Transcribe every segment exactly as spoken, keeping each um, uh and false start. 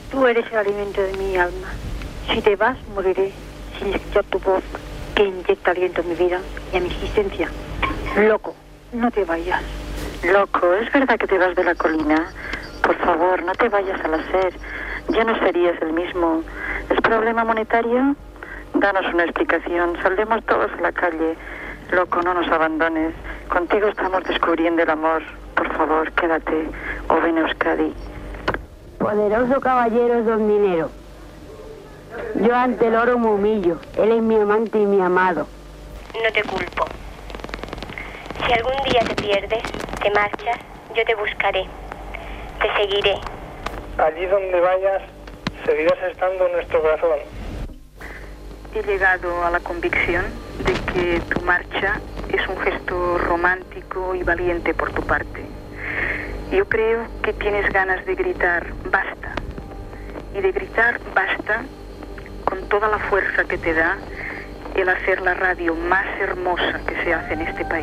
Tú eres el alimento de mi alma. Si te vas, moriré sin escuchar tu voz que inyecta aliento a mi vida y a mi existencia. Loco, no te vayas. Loco, ¿es verdad que te vas de la colina? Por favor, no te vayas al hacer. Ya no serías el mismo. ¿Es problema monetario? Danos una explicación. Saldremos todos a la calle. Loco, no nos abandones. Contigo estamos descubriendo el amor. Por favor, quédate o ven a Euskadi. Poderoso caballero don dinero. Yo ante el oro me humillo. Él es mi amante y mi amado. No te culpo. Si algún día te pierdes, te marchas, yo te buscaré. Te seguiré. Allí donde vayas, seguirás estando en nuestro corazón. He llegado a la convicción de que tu marcha es un gesto romántico y valiente por tu parte. Yo creo que tienes ganas de gritar basta, y de gritar basta con toda la fuerza que te da el hacer la radio más hermosa que se hace en este país.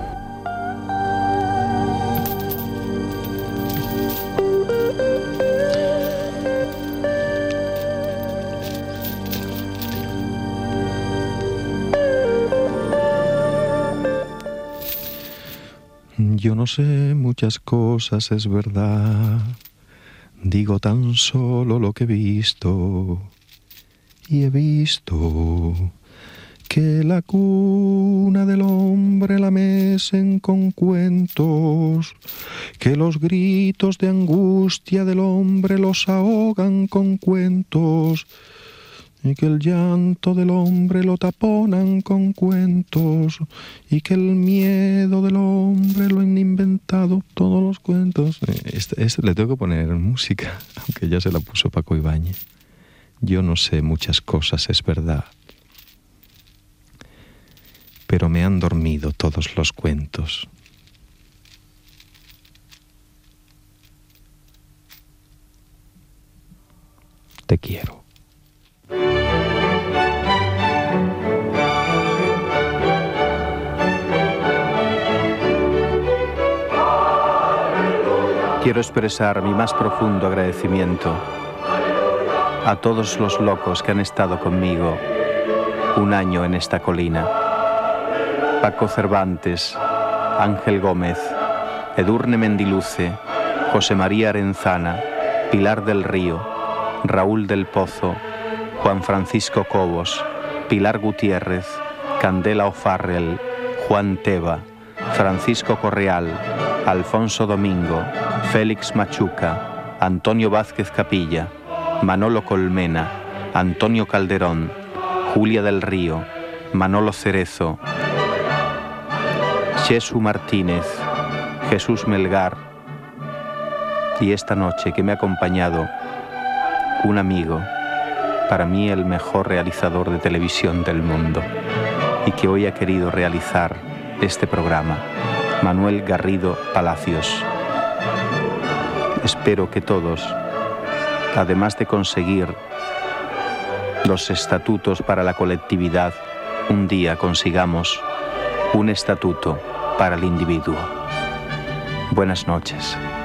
Yo no sé muchas cosas, es verdad. Digo tan solo lo que he visto. Y he visto que la cuna del hombre la mecen con cuentos, que los gritos de angustia del hombre los ahogan con cuentos, y que el llanto del hombre lo taponan con cuentos, y que el miedo del hombre lo han inventado todos los cuentos. Este, este le tengo que poner música, aunque ya se la puso Paco Ibáñez. Yo no sé muchas cosas, es verdad, pero me han dormido todos los cuentos. Te quiero. Quiero expresar mi más profundo agradecimiento a todos los locos que han estado conmigo un año en esta colina. Paco Cervantes, Ángel Gómez, Edurne Mendiluce, José María Arenzana, Pilar del Río, Raúl del Pozo, Juan Francisco Cobos, Pilar Gutiérrez, Candela O'Farrell, Juan Teba, Francisco Correal, Alfonso Domingo, Félix Machuca, Antonio Vázquez Capilla, Manolo Colmena, Antonio Calderón, Julia del Río, Manolo Cerezo, Xesu Martínez, Jesús Melgar, y esta noche que me ha acompañado un amigo, para mí el mejor realizador de televisión del mundo, y que hoy ha querido realizar este programa, Manuel Garrido Palacios. Espero que todos, además de conseguir los estatutos para la colectividad, un día consigamos un estatuto para el individuo. Buenas noches.